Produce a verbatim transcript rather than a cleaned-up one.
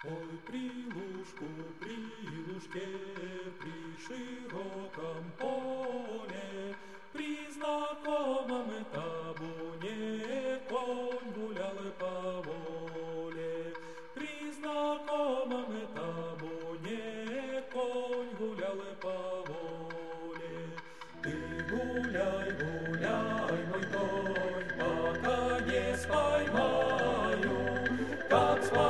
Ой, при лужку, при лужке, при широком поле, при знакомом табуне конь гулял и по воле. При знакомом табуне конь гулял и по воле. Ты гуляй, гуляй, мой конь, пока не споймаю, как споймаю.